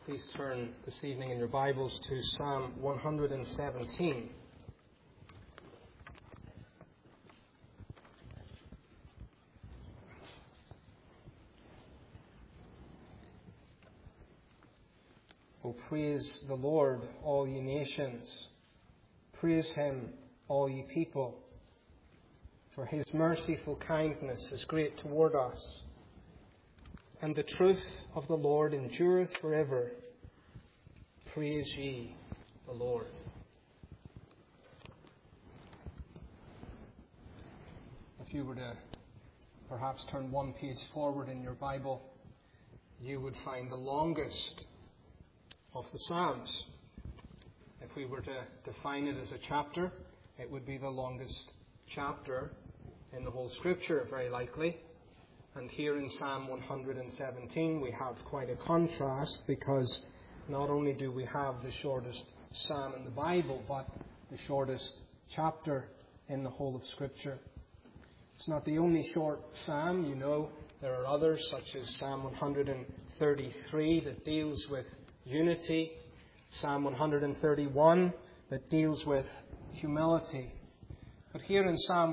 Please turn this evening in your Bibles to Psalm 117. Oh, praise the Lord, all ye nations. Praise him, all ye people. For his merciful kindness is great toward us, and the truth of the Lord endureth forever. Praise ye the Lord. If you were to perhaps turn one page forward in your Bible, you would find the longest of the Psalms. If we were to define it as a chapter, it would be the longest chapter in the whole Scripture, very likely. And here in Psalm 117 we have quite a contrast, because not only do we have the shortest psalm in the Bible, but the shortest chapter in the whole of Scripture. It's not the only short psalm. You know, there are others, such as Psalm 133 that deals with unity, Psalm 131 that deals with humility. But here in Psalm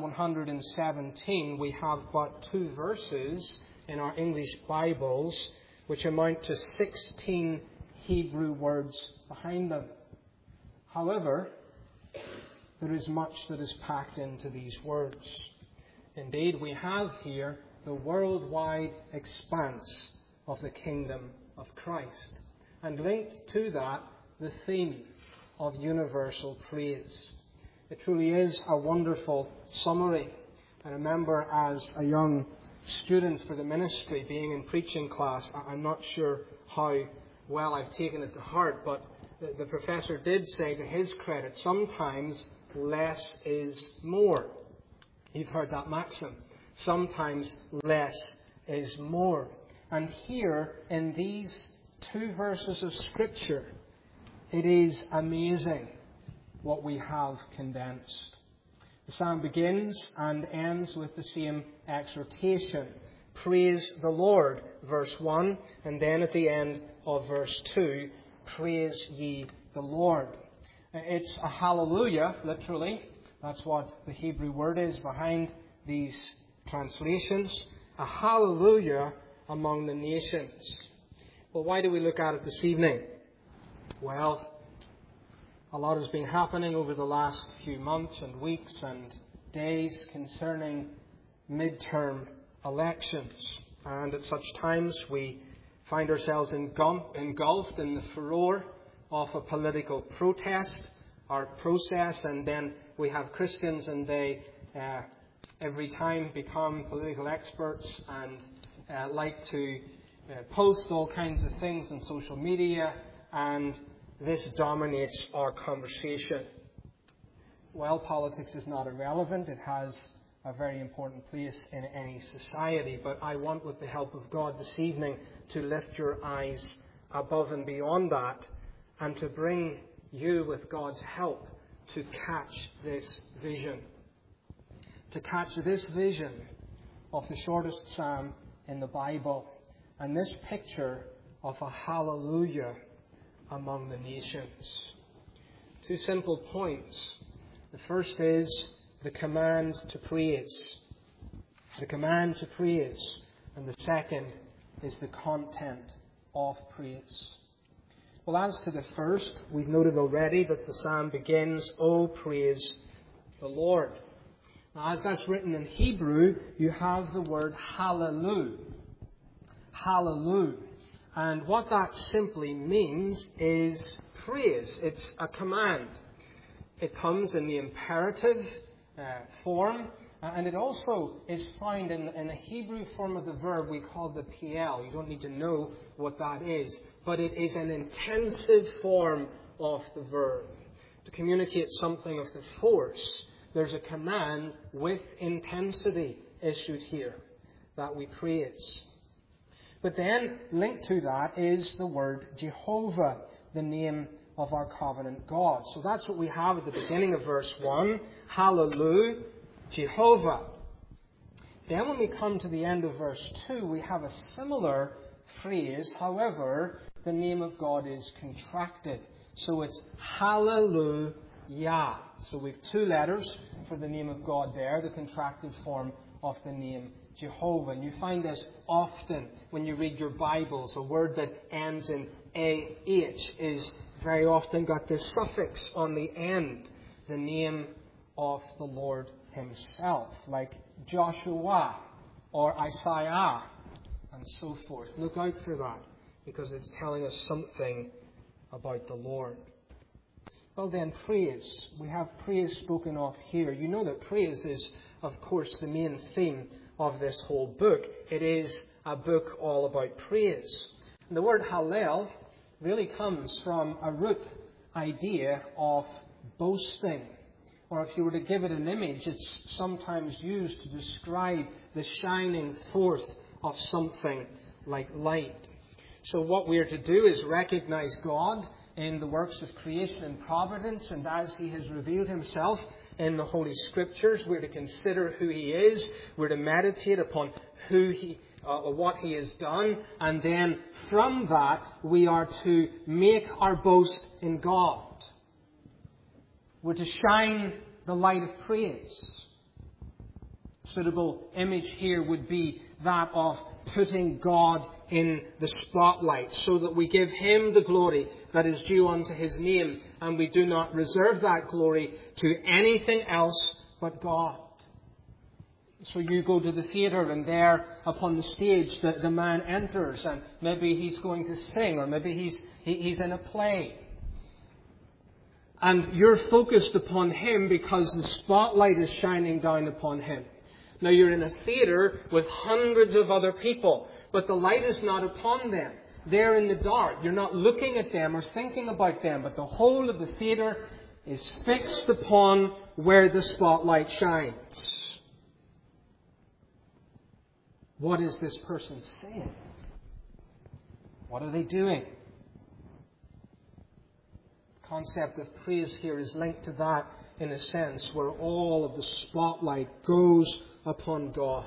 117 we have but 2 verses in our English Bibles which amount to 16 Hebrew words behind them. However, there is much that is packed into these words. Indeed, we have here the worldwide expanse of the kingdom of Christ. And linked to that, the theme of universal praise. It truly is a wonderful summary. I remember as a young student for the ministry, being in preaching class, I'm not sure how well I've taken it to heart, but the professor did say, to his credit, sometimes less is more. You've heard that maxim. Sometimes less is more. And here, in these 2 verses of Scripture, it is amazing what we have condensed. The psalm begins and ends with the same exhortation. Praise the Lord, verse 1, and then at the end of verse 2, praise ye the Lord. It's a hallelujah, literally. That's what the Hebrew word is behind these translations. A hallelujah among the nations. Well, why do we look at it this evening? Well, a lot has been happening over the last few months and weeks and days concerning midterm elections. And at such times we find ourselves engulfed in the furore of a political protest or process, and then we have Christians, and they every time become political experts and like to post all kinds of things on social media, and this dominates our conversation. Well, politics is not irrelevant. It has a very important place in any society. But I want, with the help of God this evening, to lift your eyes above and beyond that, and to bring you, with God's help, to catch this vision. To catch this vision of the shortest psalm in the Bible, and this picture of a hallelujah among the nations. 2 simple points. The first is the command to praise. The command to praise. And the second is the content of praise. Well, as to the first, we've noted already that the psalm begins, "Oh, praise the Lord." Now, as that's written in Hebrew, you have the word hallelujah. Hallelujah. And what that simply means is praise. It's a command. It comes in the imperative form, and it also is found in the Hebrew form of the verb we call the PL. You don't need to know what that is, but it is an intensive form of the verb. To communicate something of the force, there's a command with intensity issued here that we praise. But then, linked to that is the word Jehovah, the name of our covenant God. So that's what we have at the beginning of verse 1. Hallelujah, Jehovah. Then when we come to the end of verse 2, we have a similar phrase. However, the name of God is contracted. So it's Hallelujah. So we've two letters for the name of God there, the contracted form of the name Jehovah. And you find this often when you read your Bibles. A word that ends in A-H is very often got this suffix on the end, the name of the Lord Himself, like Joshua or Isaiah and so forth. Look out for that, because it's telling us something about the Lord. Well then, praise. We have praise spoken of here. You know that praise is, of course, the main theme of this whole book. It is a book all about praise. And the word Hallel really comes from a root idea of boasting. Or if you were to give it an image, it's sometimes used to describe the shining forth of something like light. So what we are to do is recognize God in the works of creation and providence, and as He has revealed Himself in the Holy Scriptures, we're to consider who He is, we're to meditate upon what He has done, and then from that we are to make our boast in God. We're to shine the light of praise. Suitable image here would be that of putting God in the spotlight, so that we give Him the glory that is due unto His name, and we do not reserve that glory to anything else but God. So you go to the theatre, and there upon the stage the man enters, and maybe he's going to sing, or maybe he's in a play. And you're focused upon him because the spotlight is shining down upon him. Now you're in a theatre with hundreds of other people, but the light is not upon them. They're in the dark. You're not looking at them or thinking about them, but the whole of the theatre is fixed upon where the spotlight shines. What is this person saying? What are they doing? The concept of praise here is linked to that in a sense, where all of the spotlight goes upon God.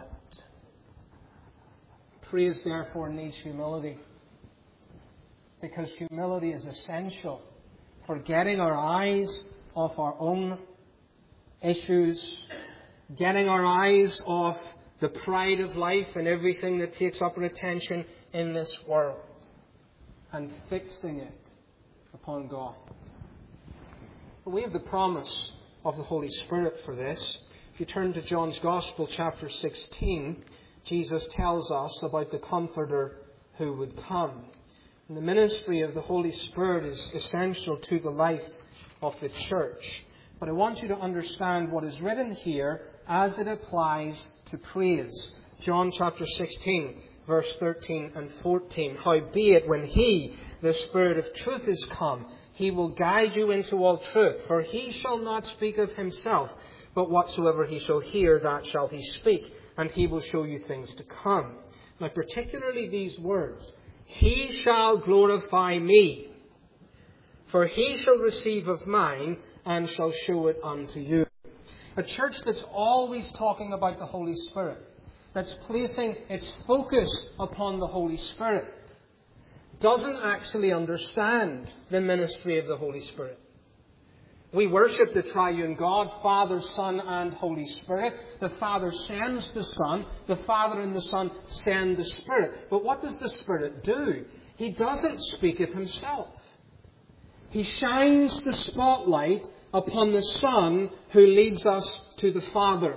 Praise, therefore, needs humility, because humility is essential for getting our eyes off our own issues, getting our eyes off the pride of life and everything that takes up our attention in this world, and fixing it upon God. But we have the promise of the Holy Spirit for this. If you turn to John's Gospel, chapter 16, Jesus tells us about the Comforter who would come. And the ministry of the Holy Spirit is essential to the life of the church. But I want you to understand what is written here as it applies to praise. John chapter 16, verse 13 and 14. Howbeit, when He, the Spirit of truth, is come, He will guide you into all truth. For He shall not speak of Himself, but whatsoever He shall hear, that shall He speak, and He will show you things to come. Now, particularly these words, He shall glorify me, for He shall receive of mine, and shall show it unto you. A church that's always talking about the Holy Spirit, that's placing its focus upon the Holy Spirit, doesn't actually understand the ministry of the Holy Spirit. We worship the triune God, Father, Son, and Holy Spirit. The Father sends the Son. The Father and the Son send the Spirit. But what does the Spirit do? He doesn't speak of Himself. He shines the spotlight upon the Son who leads us to the Father.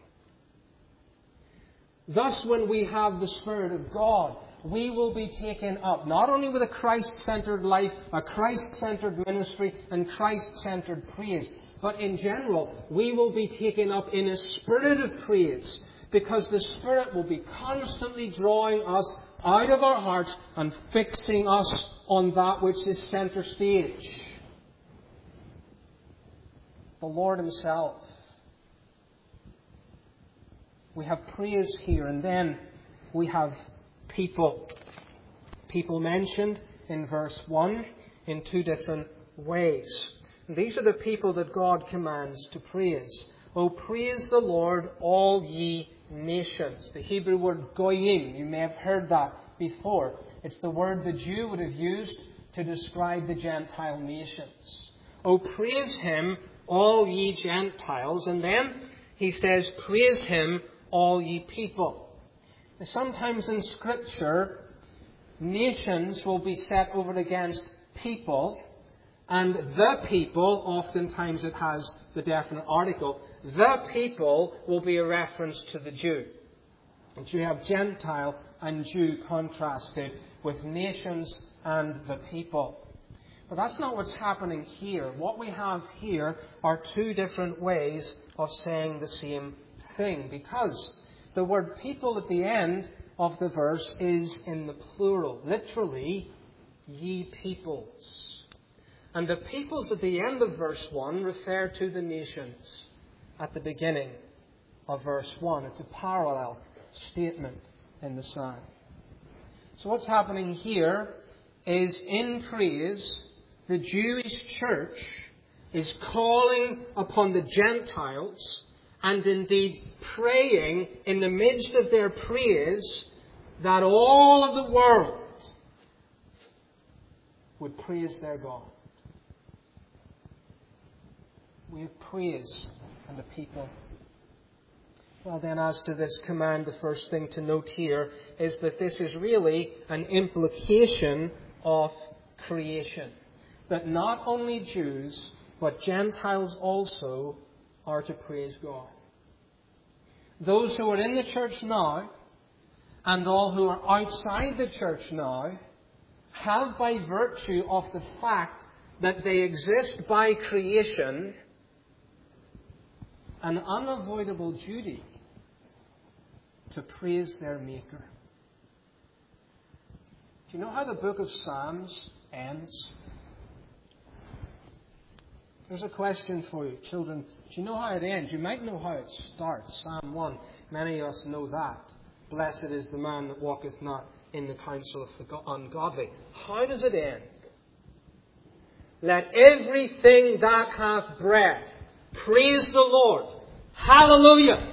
Thus, when we have the Spirit of God, we will be taken up, not only with a Christ-centered life, a Christ-centered ministry, and Christ-centered praise, but in general, we will be taken up in a spirit of praise, because the Spirit will be constantly drawing us out of our hearts and fixing us on that which is center stage. The Lord Himself. We have praise here, and then we have people. People mentioned in verse 1 in two different ways. And these are the people that God commands to praise. Oh, praise the Lord, all ye nations. The Hebrew word goyim, you may have heard that before. It's the word the Jew would have used to describe the Gentile nations. Oh, praise Him, all ye Gentiles. And then he says, praise Him, all ye people. Now, sometimes in Scripture, nations will be set over against people, and the people, oftentimes it has the definite article, the people will be a reference to the Jew. And you have Gentile and Jew contrasted with nations and the people. But that's not what's happening here. What we have here are two different ways of saying the same thing, because the word people at the end of the verse is in the plural. Literally, ye peoples. And the peoples at the end of verse 1 refer to the nations at the beginning of verse 1. It's a parallel statement in the psalm. So what's happening here is, in praise, the Jewish church is calling upon the Gentiles and indeed praying in the midst of their praise that all of the world would praise their God. We have praise and the people. Well then, as to this command, the first thing to note here is that this is really an implication of creation. That not only Jews, but Gentiles also are to praise God. Those who are in the church now, and all who are outside the church now, have by virtue of the fact that they exist by creation, an unavoidable duty to praise their Maker. Do you know how the book of Psalms ends? There's a question for you, children. Do you know how it ends? You might know how it starts. Psalm 1. Many of us know that. Blessed is the man that walketh not in the counsel of the ungodly. How does it end? Let everything that hath breath praise the Lord. Hallelujah.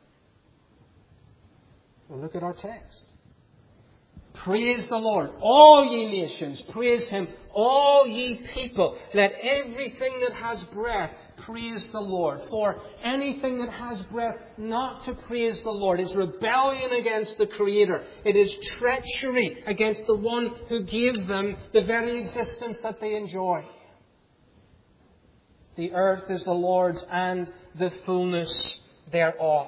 Well, look at our text. Praise the Lord, all ye nations. Praise Him, all ye people. Let everything that has breath praise the Lord. For anything that has breath not to praise the Lord is rebellion against the Creator. It is treachery against the one who gave them the very existence that they enjoy. The earth is the Lord's and the fullness thereof.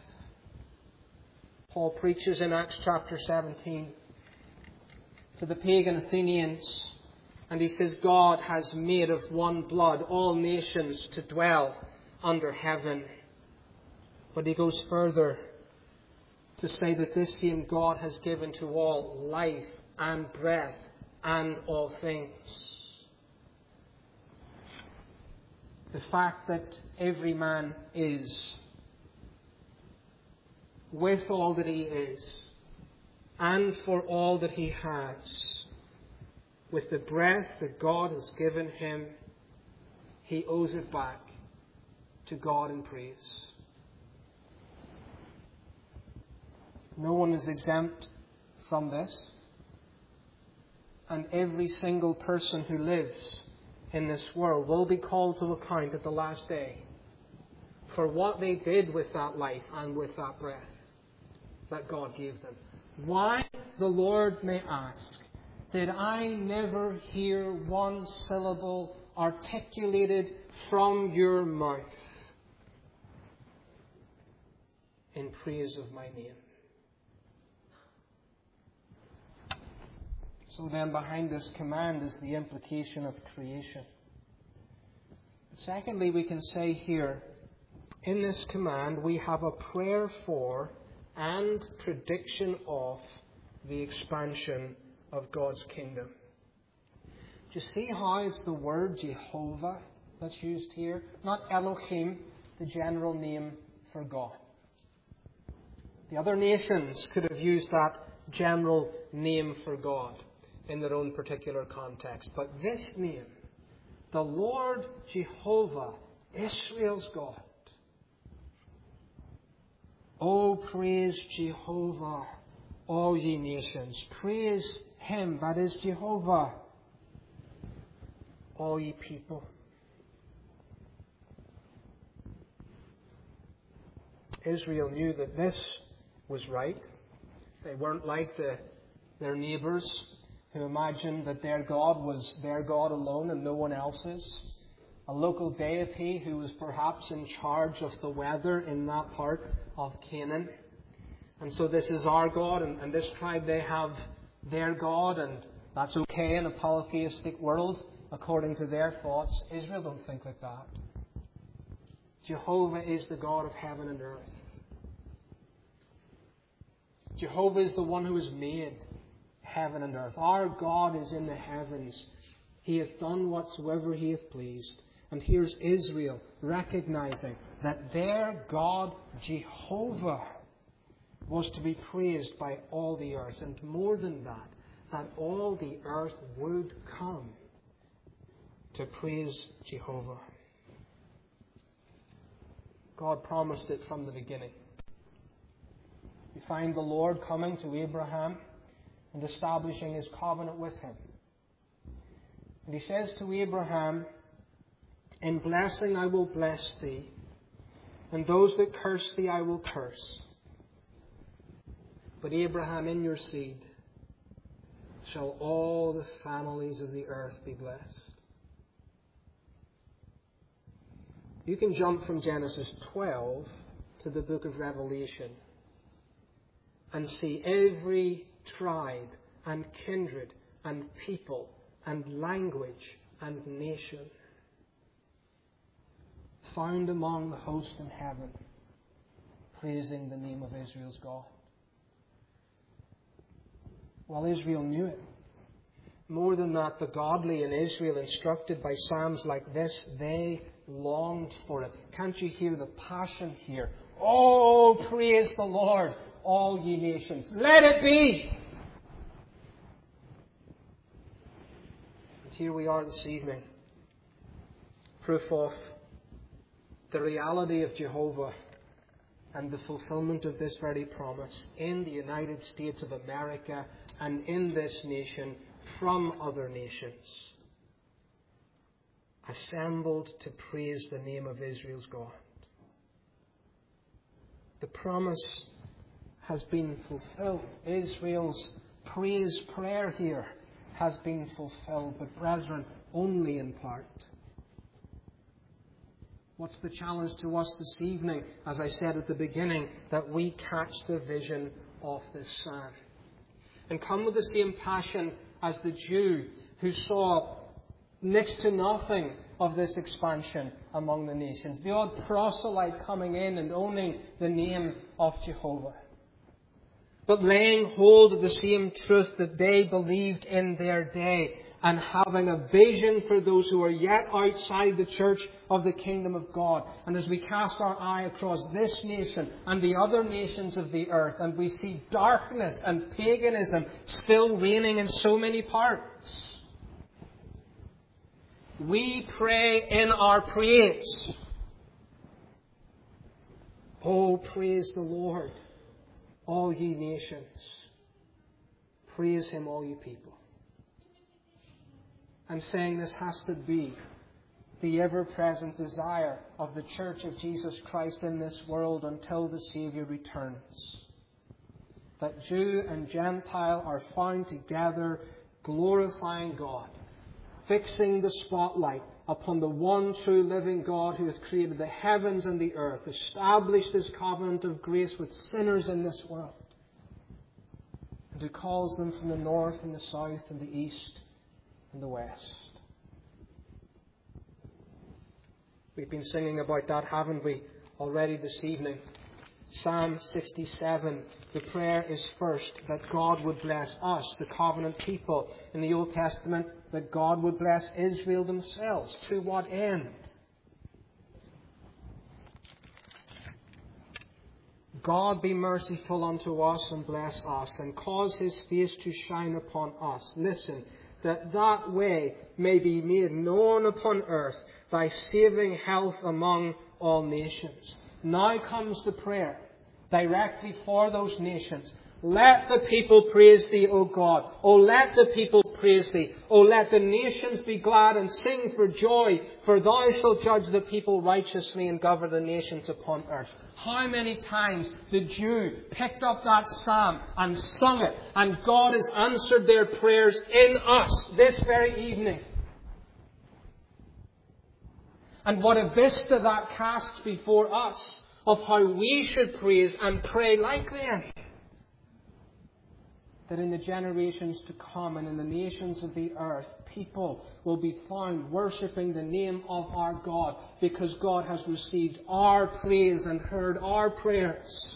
Paul preaches in Acts chapter 17 to the pagan Athenians, and he says, God has made of one blood all nations to dwell under heaven. But he goes further to say that this same God has given to all life and breath and all things. The fact that every man is, with all that he is, and for all that he has, with the breath that God has given him, he owes it back to God in praise. No one is exempt from this. And every single person who lives in this world will be called to account at the last day for what they did with that life and with that breath that God gave them. Why, the Lord may ask, did I never hear one syllable articulated from your mouth in praise of my name? So then behind this command is the implication of creation. Secondly, we can say here, in this command we have a prayer for and prediction of the expansion of God's kingdom. Do you see how it's the word Jehovah that's used here? Not Elohim, the general name for God. The other nations could have used that general name for God in their own particular context. But this name, the Lord Jehovah, Israel's God. Oh, praise Jehovah, all ye nations. Praise Him, that is Jehovah, all ye people. Israel knew that this was right. They weren't like their neighbours who imagined that their God was their God alone and no one else's. A local deity who was perhaps in charge of the weather in that part of Canaan. And so this is our God, and this tribe, they have their God, and that's okay in a polytheistic world according to their thoughts. Israel don't think like that. Jehovah is the God of heaven and earth. Jehovah is the one who has made heaven and earth. Our God is in the heavens. He hath done whatsoever He hath pleased. And here's Israel recognizing that their God, Jehovah, was to be praised by all the earth. And more than that, that all the earth would come to praise Jehovah. God promised it from the beginning. You find the Lord coming to Abraham and establishing His covenant with him. And He says to Abraham, in blessing I will bless thee, and those that curse thee I will curse. But Abraham, in your seed shall all the families of the earth be blessed. You can jump from Genesis 12 to the book of Revelation and see every tribe and kindred and people and language and nation found among the host in heaven, praising the name of Israel's God. Well, Israel knew it. More than that, the godly in Israel, instructed by psalms like this, they longed for it. Can't you hear the passion here? Oh, praise the Lord, all ye nations. Let it be! And here we are this evening. Proof of the reality of Jehovah and the fulfillment of this very promise in the United States of America and in this nation from other nations, assembled to praise the name of Israel's God. The promise has been fulfilled. Israel's praise prayer here has been fulfilled, but brethren, only in part. What's the challenge to us this evening? As I said at the beginning, that we catch the vision of this psalm and come with the same passion as the Jew who saw next to nothing of this expansion among the nations. The odd proselyte coming in and owning the name of Jehovah, but laying hold of the same truth that they believed in their day, and having a vision for those who are yet outside the church of the kingdom of God. And as we cast our eye across this nation and the other nations of the earth, and we see darkness and paganism still reigning in so many parts, we pray in our praise, oh, praise the Lord, all ye nations. Praise Him, all ye people. I'm saying this has to be the ever-present desire of the Church of Jesus Christ in this world until the Saviour returns. That Jew and Gentile are found together, glorifying God, fixing the spotlight upon the one true living God who has created the heavens and the earth, established His covenant of grace with sinners in this world, and who calls them from the north and the south and the east and the west. We've been singing about that, haven't we, already this evening? Psalm 67, the prayer is first that God would bless us, the covenant people. In the Old Testament, that God would bless Israel themselves. To what end? God be merciful unto us and bless us, and cause His face to shine upon us. Listen, that way may be made known upon earth thy saving health among all nations. Now comes the prayer directly for those nations. Let the people praise Thee, O God. O let the people praise Thee. O let the nations be glad and sing for joy, for Thou shalt judge the people righteously and govern the nations upon earth. How many times the Jew picked up that psalm and sung it, and God has answered their prayers in us this very evening. And what a vista that casts before us of how we should praise and pray like them. That in the generations to come and in the nations of the earth, people will be found worshipping the name of our God, because God has received our praise and heard our prayers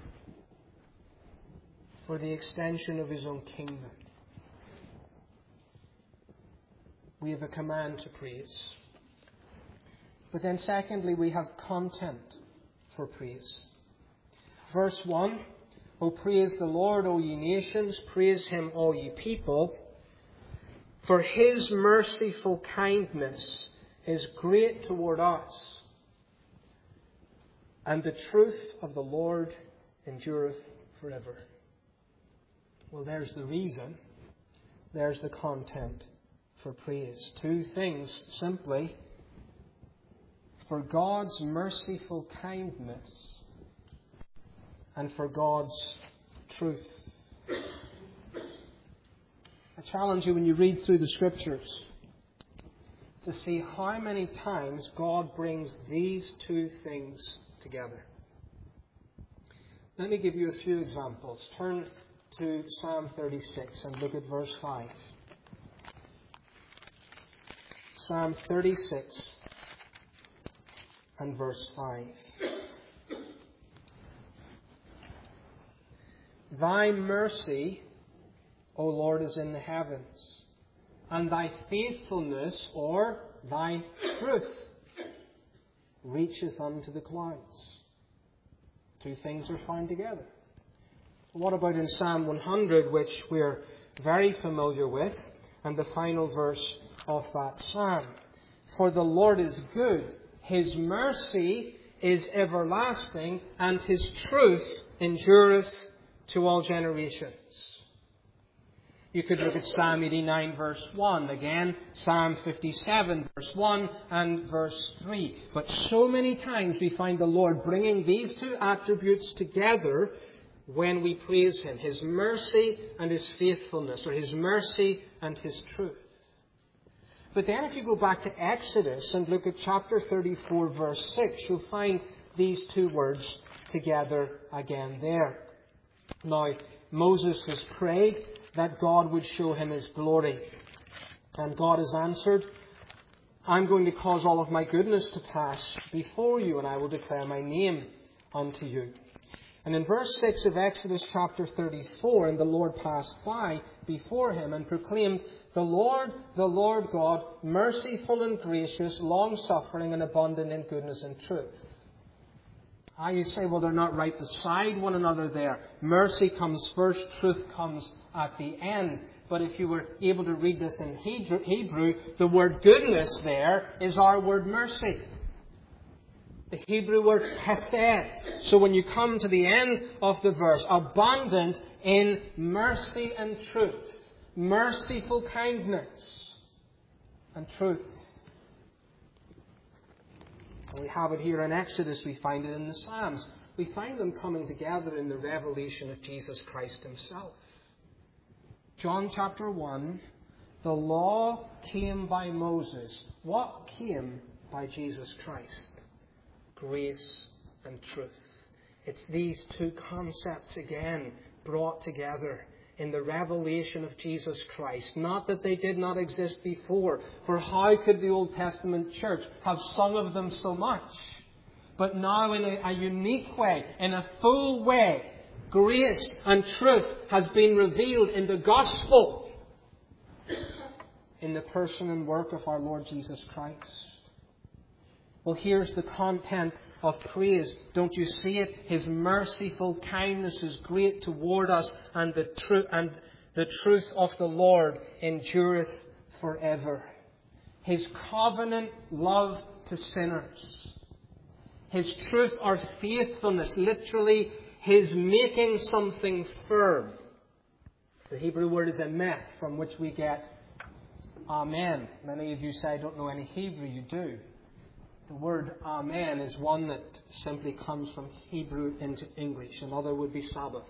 for the extension of His own kingdom. We have a command to praise. But then secondly, we have content for praise. Verse 1, O praise the Lord, O ye nations, praise Him, all ye people. For His merciful kindness is great toward us, and the truth of the Lord endureth forever. Well, there's the reason. There's the content for praise. Two things, simply. For God's merciful kindness and for God's truth. I challenge you, when you read through the Scriptures, to see how many times God brings these two things together. Let me give you a few examples. Turn to Psalm 36 and look at verse 5. Psalm 36 and verse 5. Thy mercy, O Lord, is in the heavens, and Thy faithfulness, or Thy truth, reacheth unto the clouds. Two things are found together. What about in Psalm 100, which we're very familiar with, and the final verse of that psalm? For the Lord is good, His mercy is everlasting, and His truth endureth to all generations. You could look at Psalm 89 verse 1, again Psalm 57 verse 1 and verse 3. But so many times we find the Lord bringing these two attributes together when we praise Him. His mercy and His faithfulness, or His mercy and His truth. But then if you go back to Exodus and look at chapter 34 verse 6, you'll find these two words together again there. Now, Moses has prayed that God would show him His glory. And God has answered, I'm going to cause all of my goodness to pass before you, and I will declare my name unto you. And in verse 6 of Exodus chapter 34, and the Lord passed by before him and proclaimed, the Lord God, merciful and gracious, long-suffering and abundant in goodness and truth. You say, well, they're not right beside one another there. Mercy comes first, truth comes at the end. But if you were able to read this in Hebrew, the word goodness there is our word mercy. The Hebrew word hesed. So when you come to the end of the verse, abundant in mercy and truth, merciful kindness and truth. And we have it here in Exodus, we find it in the Psalms. We find them coming together in the revelation of Jesus Christ Himself. John chapter 1, the law came by Moses. What came by Jesus Christ? Grace and truth. It's these two concepts again brought together in the revelation of Jesus Christ. Not that they did not exist before, for how could the Old Testament church have sung of them so much? But now in a unique way, in a full way, grace and truth has been revealed in the gospel, in the person and work of our Lord Jesus Christ. Well, here's the content of praise. Don't you see it? His merciful kindness is great toward us, and the truth of the Lord endureth forever. His covenant love to sinners. His truth, our faithfulness, literally His making something firm. The Hebrew word is emeth, from which we get amen. Many of you say, I don't know any Hebrew. You do. The word amen is one that simply comes from Hebrew into English. Another would be Sabbath.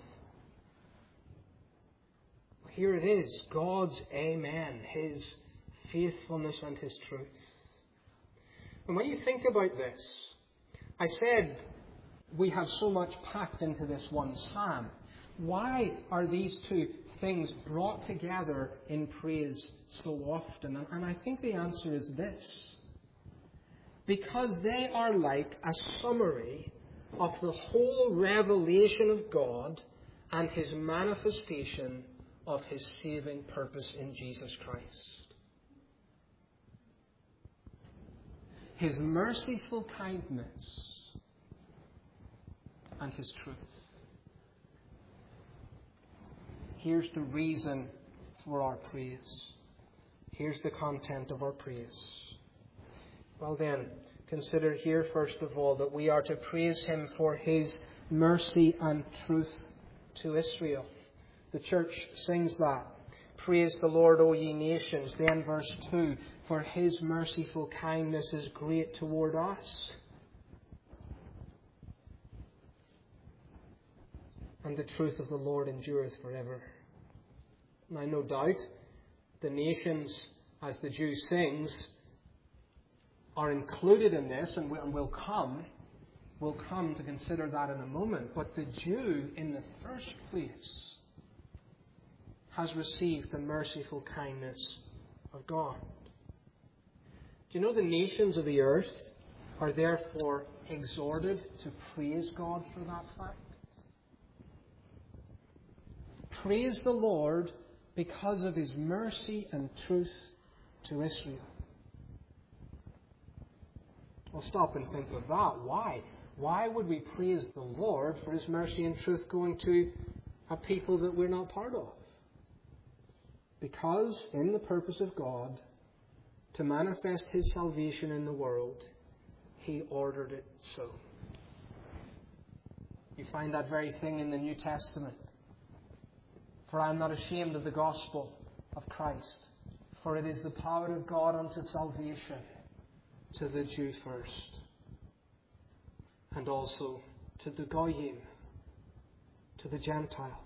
Here it is, God's amen, His faithfulness and His truth. And when you think about this, I said we have so much packed into this one psalm. Why are these two things brought together in praise so often? And I think the answer is this. Because they are like a summary of the whole revelation of God and His manifestation of His saving purpose in Jesus Christ. His merciful kindness and His truth. Here's the reason for our praise. Here's the content of our praise. Well then, consider here first of all that we are to praise Him for His mercy and truth to Israel. The church sings that. Praise the Lord, O ye nations. Then verse 2, for His merciful kindness is great toward us. And the truth of the Lord endureth forever. Now, no doubt, the nations, as the Jew sings, are included in this, and will come to consider that in a moment. But the Jew, in the first place, has received the merciful kindness of God. Do you know the nations of the earth are therefore exhorted to praise God for that fact? Praise the Lord because of His mercy and truth to Israel. Well, stop and think of that. Why? Why would we praise the Lord for His mercy and truth going to a people that we're not part of? Because in the purpose of God to manifest His salvation in the world, He ordered it so. You find that very thing in the New Testament. For I am not ashamed of the gospel of Christ, for it is the power of God unto salvation to the Jew first, and also to the Goyim, to the Gentile.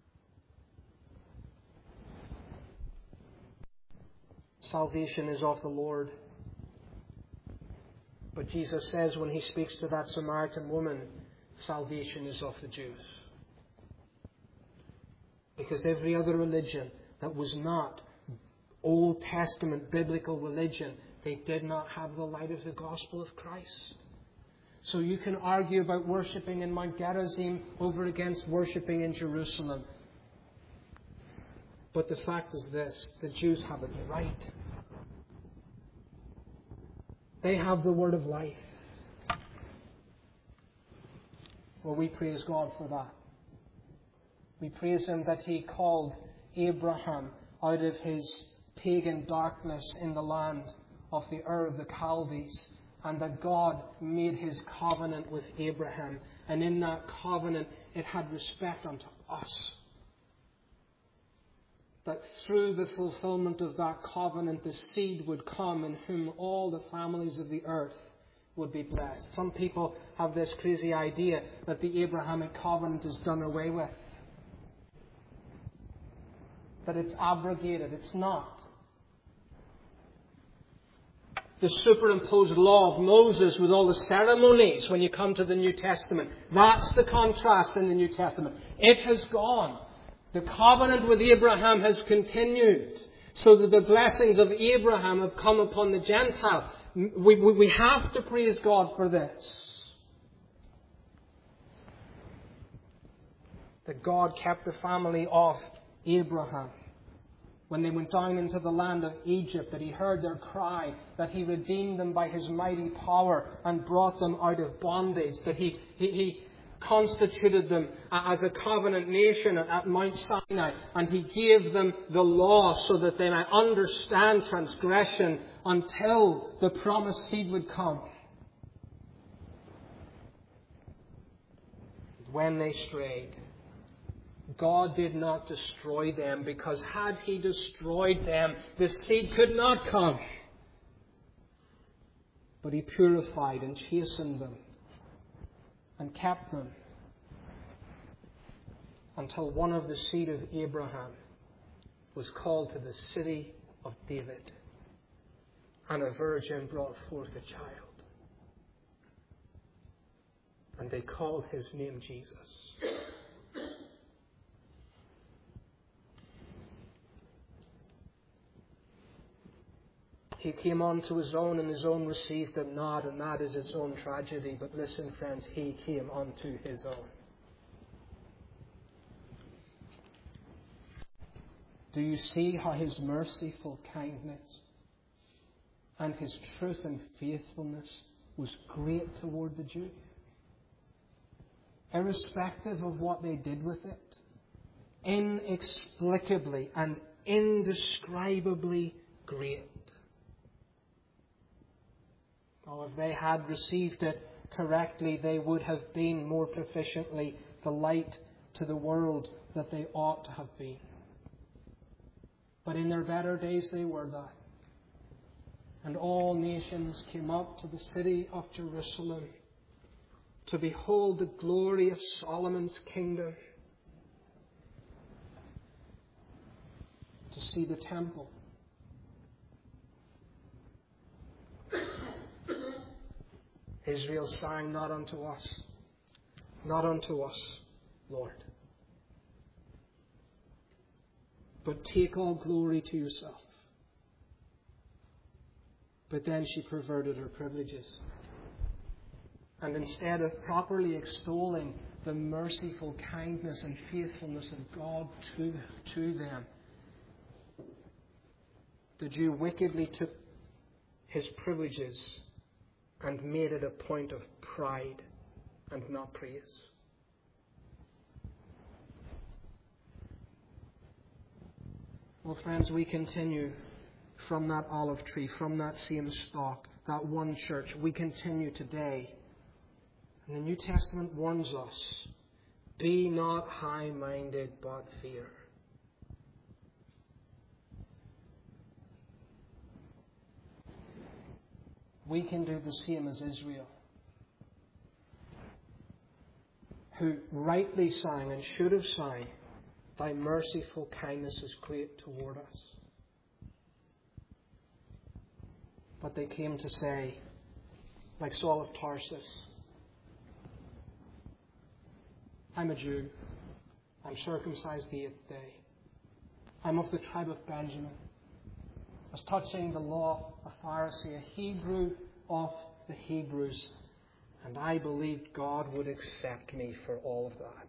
Salvation is of the Lord. But Jesus says when He speaks to that Samaritan woman, salvation is of the Jews. Because every other religion that was not Old Testament biblical religion, they did not have the light of the gospel of Christ. So you can argue about worshipping in Mount Gerizim over against worshipping in Jerusalem. But the fact is this, the Jews have it right. They have the word of life. Well, we praise God for that. We praise Him that He called Abraham out of his pagan darkness in the land of the Ur of the Chaldees, and that God made His covenant with Abraham. And in that covenant, it had respect unto us. That through the fulfillment of that covenant, the seed would come in whom all the families of the earth would be blessed. Some people have this crazy idea that the Abrahamic covenant is done away with. That it's abrogated. It's not. The superimposed law of Moses with all the ceremonies when you come to the New Testament, that's the contrast in the New Testament. It has gone. The covenant with Abraham has continued, so that the blessings of Abraham have come upon the Gentile. We have to praise God for this. That God kept the family of Abraham. When they went down into the land of Egypt, that He heard their cry, that He redeemed them by His mighty power and brought them out of bondage, that He constituted them as a covenant nation at Mount Sinai, and He gave them the law so that they might understand transgression until the promised seed would come. when they strayed, God did not destroy them, because had He destroyed them, the seed could not come. But He purified and chastened them and kept them until one of the seed of Abraham was called to the city of David, and a virgin brought forth a child. And they called His name Jesus. He came unto His own, and His own received Him not, and that is its own tragedy. But listen, friends, He came unto His own. Do you see how His merciful kindness and His truth and faithfulness was great toward the Jew? Irrespective of what they did with it, inexplicably and indescribably great. Oh, if they had received it correctly, they would have been more proficiently the light to the world that they ought to have been. But in their better days they were that. And all nations came up to the city of Jerusalem to behold the glory of Solomon's kingdom, to see the temple. Israel sang, not unto us, Lord, but take all glory to yourself. But then she perverted her privileges. And instead of properly extolling the merciful kindness and faithfulness of God to them, the Jew wickedly took his privileges and made it a point of pride and not praise. Well, friends, we continue from that olive tree, from that same stalk, that one church. We continue today. And the New Testament warns us, be not high-minded, but fear. We can do the same as Israel, who rightly sang and should have sang, Thy merciful kindness is great toward us. But they came to say, like Saul of Tarsus, I'm a Jew. I'm circumcised the 8th day. I'm of the tribe of Benjamin. As touching the law, a Pharisee, a Hebrew of the Hebrews. And I believed God would accept me for all of that.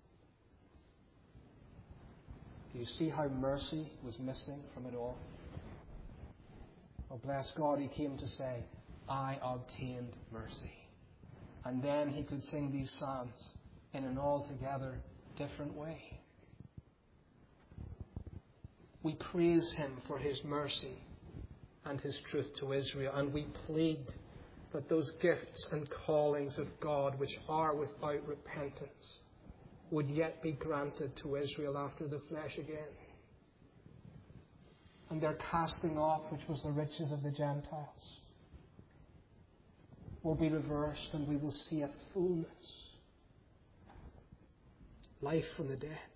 Do you see how mercy was missing from it all? Oh, bless God, he came to say, I obtained mercy. And then he could sing these psalms in an altogether different way. We praise Him for His mercy and His truth to Israel, and we plead that those gifts and callings of God which are without repentance would yet be granted to Israel after the flesh again. And their casting off, which was the riches of the Gentiles, will be reversed, and we will see a fullness, life from the dead.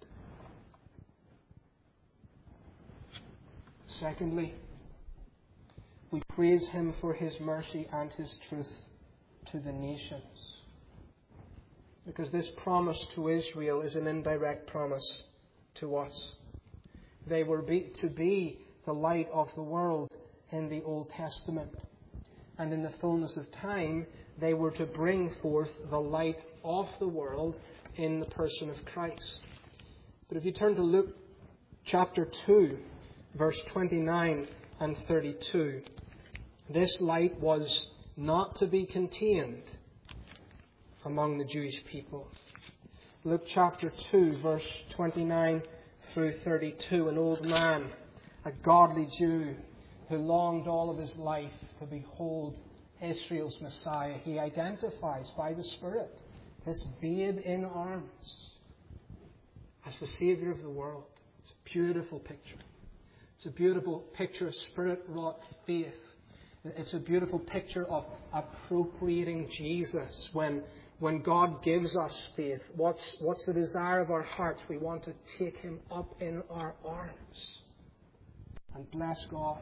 Secondly, we praise Him for His mercy and His truth to the nations. Because this promise to Israel is an indirect promise to us. They were to be the light of the world in the Old Testament. And in the fullness of time, they were to bring forth the light of the world in the person of Christ. But if you turn to Luke chapter 2, verse 29 and 32, this light was not to be contained among the Jewish people. Luke chapter 2, verse 29 through 32, an old man, a godly Jew who longed all of his life to behold Israel's Messiah. He identifies by the Spirit this babe in arms as the Saviour of the world. It's a beautiful picture. It's a beautiful picture of Spirit-wrought faith. It's a beautiful picture of appropriating Jesus. When God gives us faith, what's the desire of our hearts? We want to take Him up in our arms. And bless God.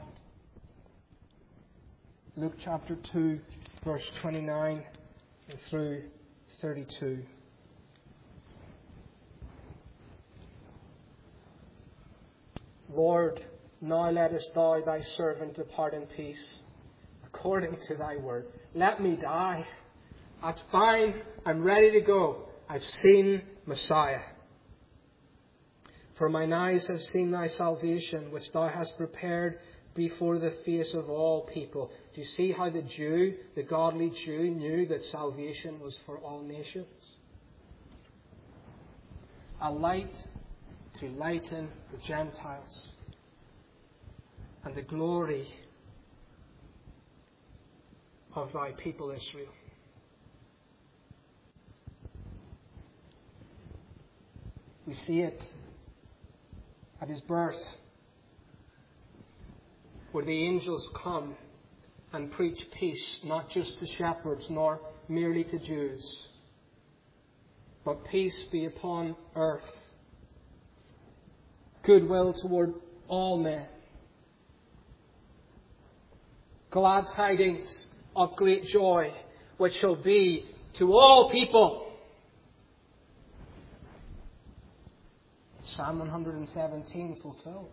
Luke chapter 2, verse 29 and through 32. Lord, now lettest thou thy servant depart in peace, according to thy word. Let me die. That's fine. I'm ready to go. I've seen Messiah. For mine eyes have seen thy salvation, which thou hast prepared before the face of all people. Do you see how the Jew, the godly Jew, knew that salvation was for all nations? A light to lighten the Gentiles and the glory of thy people Israel. We see it at His birth, where the angels come and preach peace, not just to shepherds, nor merely to Jews, but peace be upon earth, goodwill toward all men, glad tidings of great joy, which shall be to all people. Psalm 117 fulfilled.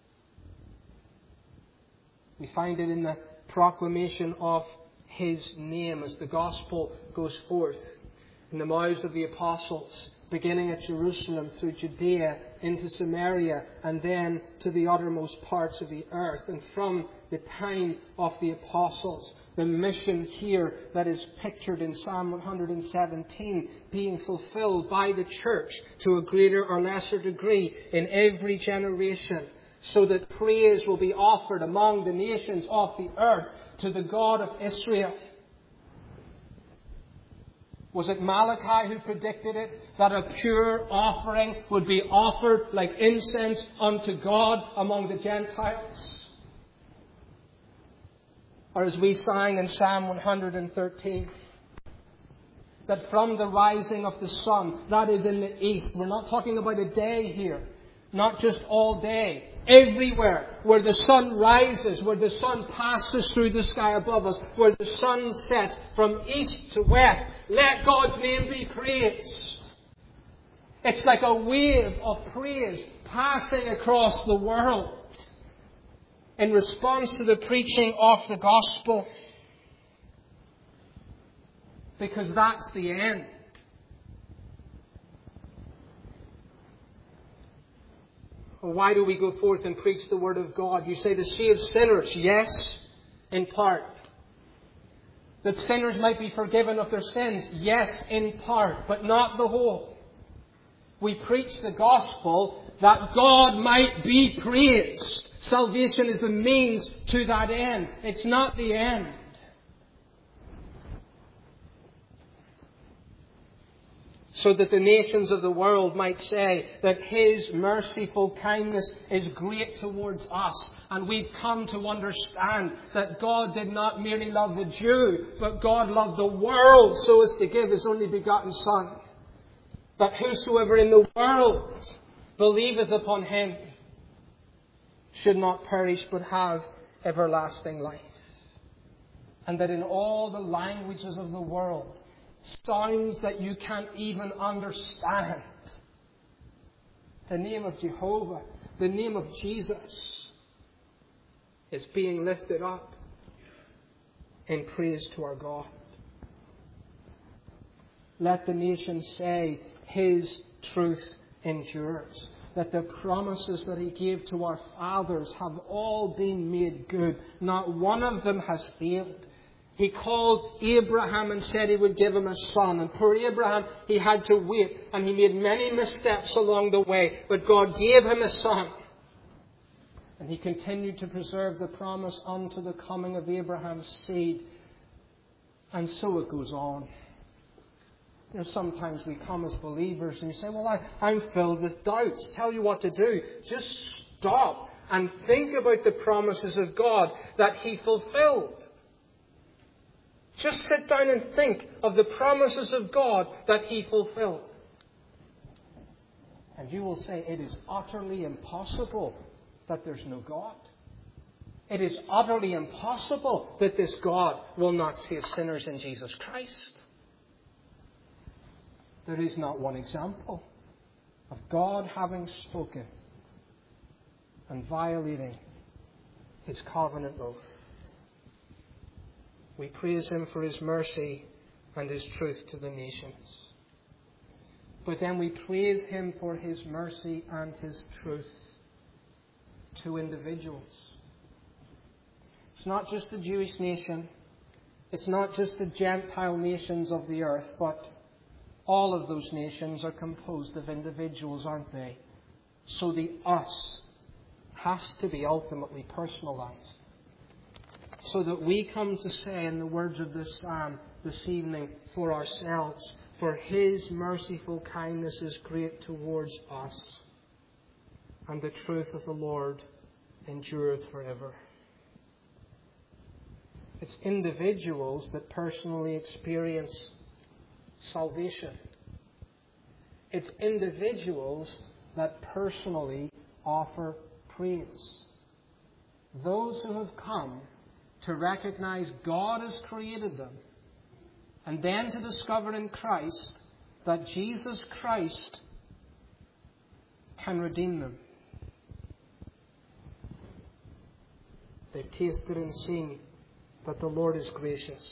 We find it in the proclamation of His name as the gospel goes forth in the mouths of the apostles, beginning at Jerusalem through Judea into Samaria and then to the uttermost parts of the earth. And from the time of the apostles, the mission here that is pictured in Psalm 117 being fulfilled by the church to a greater or lesser degree in every generation, so that praise will be offered among the nations of the earth to the God of Israel. Was it Malachi who predicted it? That a pure offering would be offered like incense unto God among the Gentiles? Or as we sang in Psalm 113, that from the rising of the sun, that is in the east, we're not talking about a day here, not just all day, everywhere where the sun rises, where the sun passes through the sky above us, where the sun sets from east to west, let God's name be praised. It's like a wave of praise passing across the world in response to the preaching of the gospel. Because that's the end. Why do we go forth and preach the Word of God? You say to save sinners. Yes, in part. That sinners might be forgiven of their sins. Yes, in part, but not the whole. We preach the gospel that God might be praised. Salvation is the means to that end. It's not the end. So that the nations of the world might say that His merciful kindness is great towards us. And we've come to understand that God did not merely love the Jew, but God loved the world so as to give His only begotten Son, that whosoever in the world believeth upon Him should not perish but have everlasting life. And that in all the languages of the world, sounds that you can't even understand, the name of Jehovah, the name of Jesus, is being lifted up in praise to our God. Let the nations say, His truth endures. That the promises that He gave to our fathers have all been made good. Not one of them has failed. He called Abraham and said He would give him a son. And poor Abraham, he had to wait. And he made many missteps along the way. But God gave him a son. And He continued to preserve the promise unto the coming of Abraham's seed. And so it goes on. Sometimes we come as believers and you say, well, I'm filled with doubts. Tell you what to do. Just stop and think about the promises of God that He fulfilled. Just sit down and think of the promises of God that He fulfilled. And you will say, it is utterly impossible that there's no God. It is utterly impossible that this God will not save sinners in Jesus Christ. There is not one example of God having spoken and violating His covenant oath. We praise Him for His mercy and His truth to the nations. But then we praise Him for His mercy and His truth to individuals. It's not just the Jewish nation. It's not just the Gentile nations of the earth, but all of those nations are composed of individuals, aren't they? So the us has to be ultimately personalized. So that we come to say, in the words of this psalm this evening, for ourselves, for His merciful kindness is great towards us, and the truth of the Lord endureth forever. It's individuals that personally experience salvation. It's individuals that personally offer praise. Those who have come to recognize God has created them, and then to discover in Christ that Jesus Christ can redeem them. They've tasted and seen that the Lord is gracious.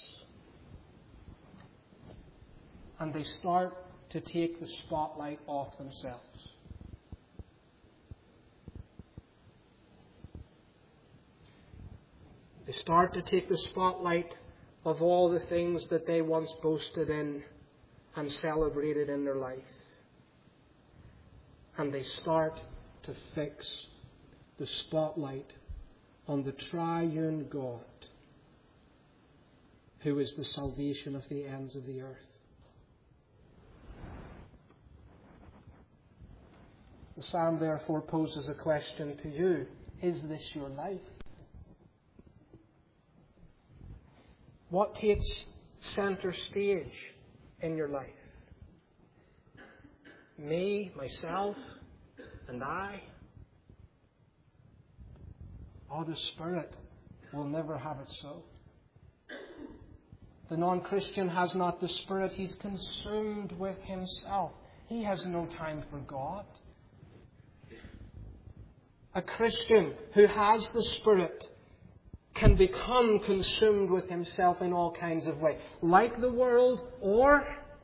And they start to take the spotlight off themselves. They start to take the spotlight of all the things that they once boasted in and celebrated in their life. And they start to fix the spotlight on the triune God, who is the salvation of the ends of the earth. The psalm therefore poses a question to you. Is this your life? What takes center stage in your life? Me, myself, and I? Oh, the Spirit will never have it so. The non-Christian has not the Spirit. He's consumed with himself. He has no time for God. A Christian who has the Spirit can become consumed with himself in all kinds of ways, like the world, or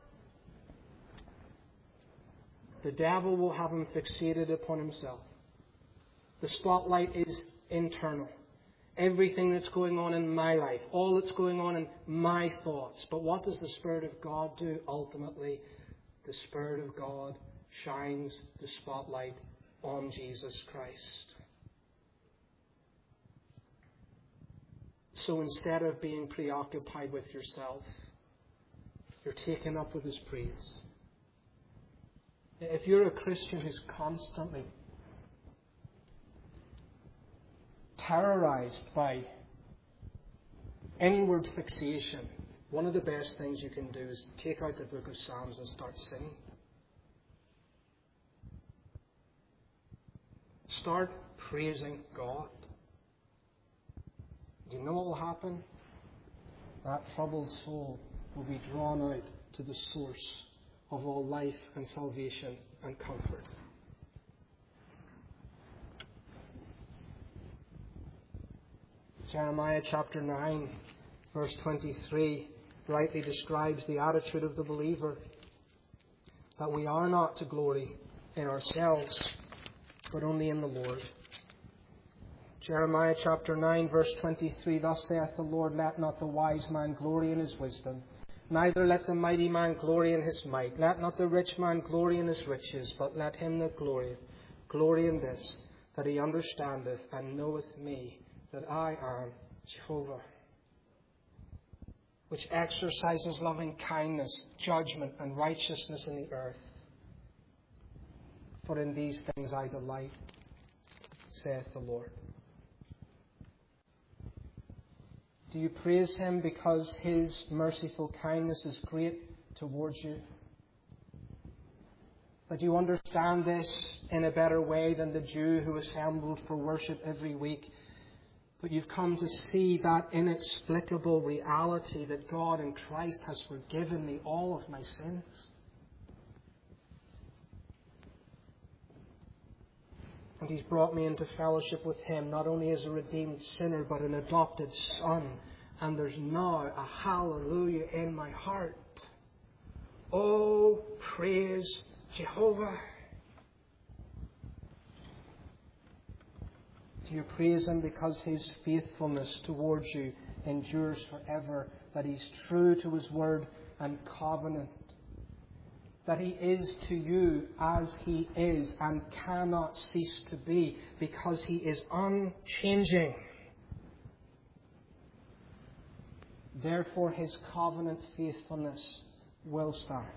the devil will have him fixated upon himself. The spotlight is internal. Everything that's going on in my life, all that's going on in my thoughts. But what does the Spirit of God do ultimately? The Spirit of God shines the spotlight on Jesus Christ. So instead of being preoccupied with yourself, you're taken up with His praise. If you're a Christian who's constantly terrorized by inward fixation, one of the best things you can do is take out the book of Psalms and start singing. Start praising God. Do you know what will happen? That troubled soul will be drawn out to the source of all life and salvation and comfort. Jeremiah chapter 9, verse 23, rightly describes the attitude of the believer, that we are not to glory in ourselves, but only in the Lord. Jeremiah chapter 9, verse 23, thus saith the Lord, let not the wise man glory in his wisdom, neither let the mighty man glory in his might. Let not the rich man glory in his riches, but let him that glorieth glory in this, that he understandeth and knoweth me, that I am Jehovah. which exercises loving kindness, judgment, and righteousness in the earth. For in these things I delight, saith the Lord. Do you praise Him because His merciful kindness is great towards you? That you understand this in a better way than the Jew who assembled for worship every week. But you've come to see that inexplicable reality that God in Christ has forgiven me all of my sins. And He's brought me into fellowship with Him, not only as a redeemed sinner, but an adopted son. And there's now a hallelujah in my heart. Oh, praise Jehovah. Do you praise Him because His faithfulness towards you endures forever? That He's true to His word and covenant? That He is to you as He is and cannot cease to be because He is unchanging. Therefore His covenant faithfulness will stand.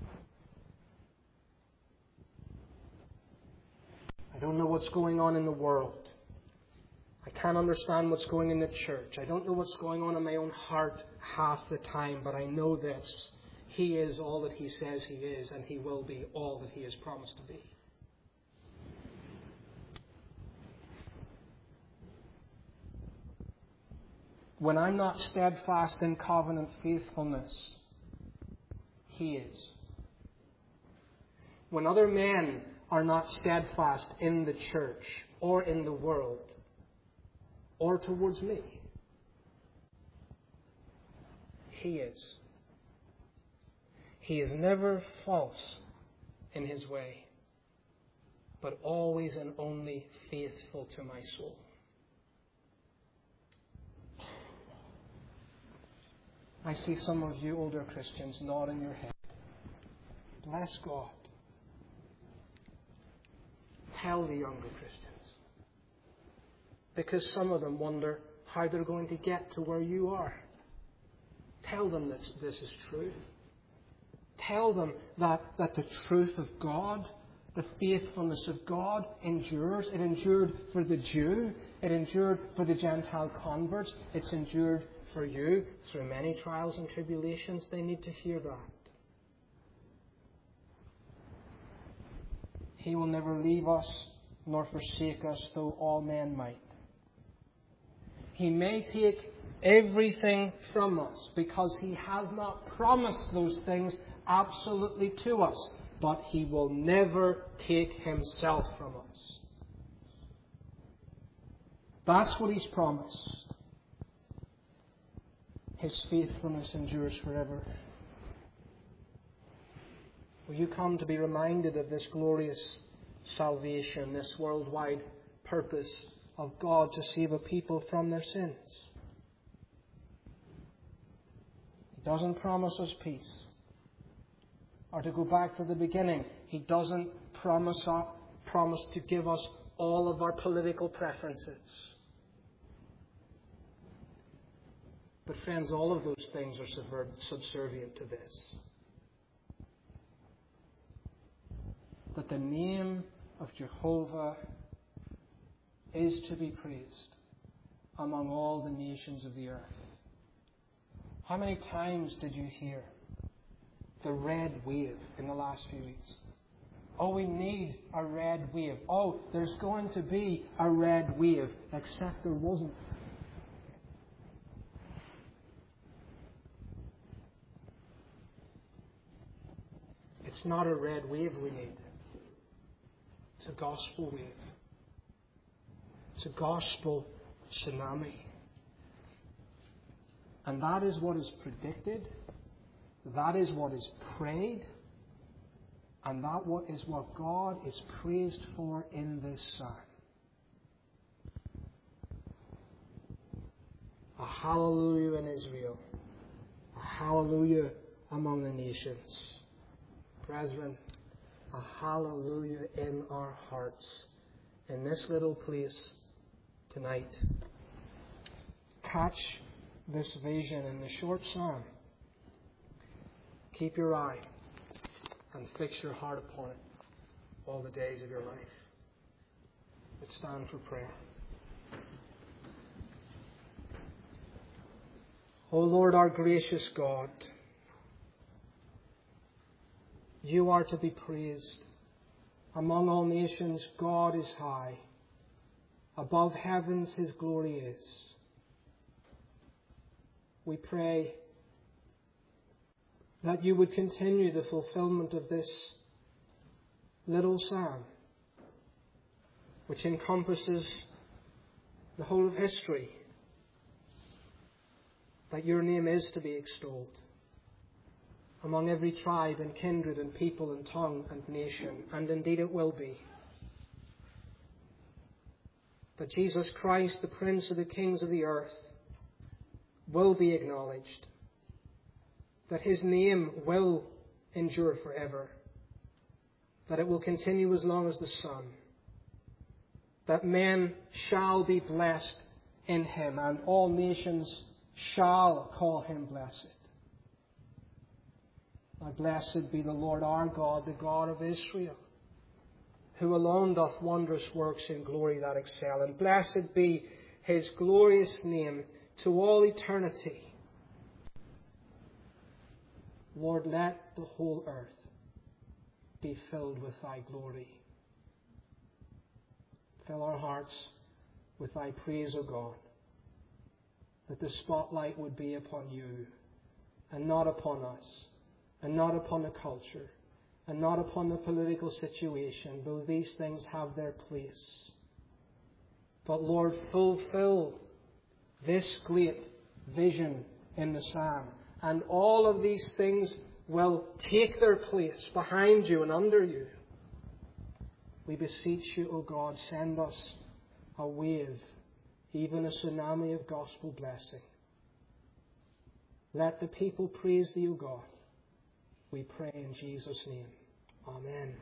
I don't know what's going on in the world. I can't understand what's going on in the church. I don't know what's going on in my own heart half the time, but I know this. He is all that He says He is, and He will be all that He has promised to be. When I'm not steadfast in covenant faithfulness, He is. When other men are not steadfast in the church or in the world or towards me, He is. He is never false in His way, but always and only faithful to my soul. I see some of you older Christians nodding your head. Bless God. Tell the younger Christians. Because some of them wonder how they're going to get to where you are. Tell them this is true. Tell them that the truth of God, the faithfulness of God endures. It endured for the Jew. It endured for the Gentile converts. It's endured for you through many trials and tribulations. They need to hear that. He will never leave us nor forsake us, though all men might. He may take everything from us because He has not promised those things absolutely to us, but He will never take Himself from us. That's what He's promised. His faithfulness endures forever. Will you come to be reminded of this glorious salvation, this worldwide purpose of God to save a people from their sins? He doesn't promise us peace. Or to go back to the beginning, He doesn't promise to give us all of our political preferences. But friends, all of those things are subservient to this. That the name of Jehovah is to be praised among all the nations of the earth. How many times did you hear the red wave in the last few weeks? Oh, we need a red wave. Oh, there's going to be a red wave, except there wasn't. It's not a red wave we need. It's a gospel wave. It's a gospel tsunami. And that is what is predicted. That is what is prayed. And that is what God is praised for in this psalm. A hallelujah in Israel. A hallelujah among the nations. Brethren, a hallelujah in our hearts in this little place tonight. Catch this vision in the short psalm Keep your eye and fix your heart upon it all the days of your life. Let's stand for prayer. O Lord, our gracious God, you are to be praised. Among all nations, God is high. Above heavens, his glory is. We pray that you would continue the fulfillment of this little psalm, which encompasses the whole of history, that your name is to be extolled among every tribe and kindred and people and tongue and nation, and indeed it will be. That Jesus Christ, the Prince of the kings of the earth, will be acknowledged. That his name will endure forever. That it will continue as long as the sun. That men shall be blessed in him, and all nations shall call him blessed. Now blessed be the Lord our God, the God of Israel, who alone doth wondrous works in glory that excel. And blessed be his glorious name to all eternity. Lord, let the whole earth be filled with thy glory. Fill our hearts with thy praise, O God, that the spotlight would be upon you and not upon us, and not upon the culture, and not upon the political situation, though these things have their place. But Lord, fulfill this great vision in the psalm, and all of these things will take their place behind you and under you. We beseech you, O God, send us a wave, even a tsunami of gospel blessing. Let the people praise thee, O God. We pray in Jesus' name. Amen.